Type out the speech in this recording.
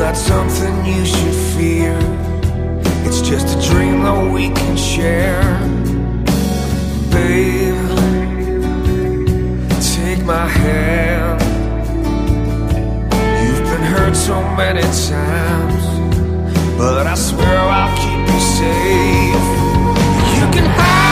not something you should fear. It's just a dream that we can share. Babe, take my hand. You've been hurt so many times, but I swear I'll keep you safe. You can hide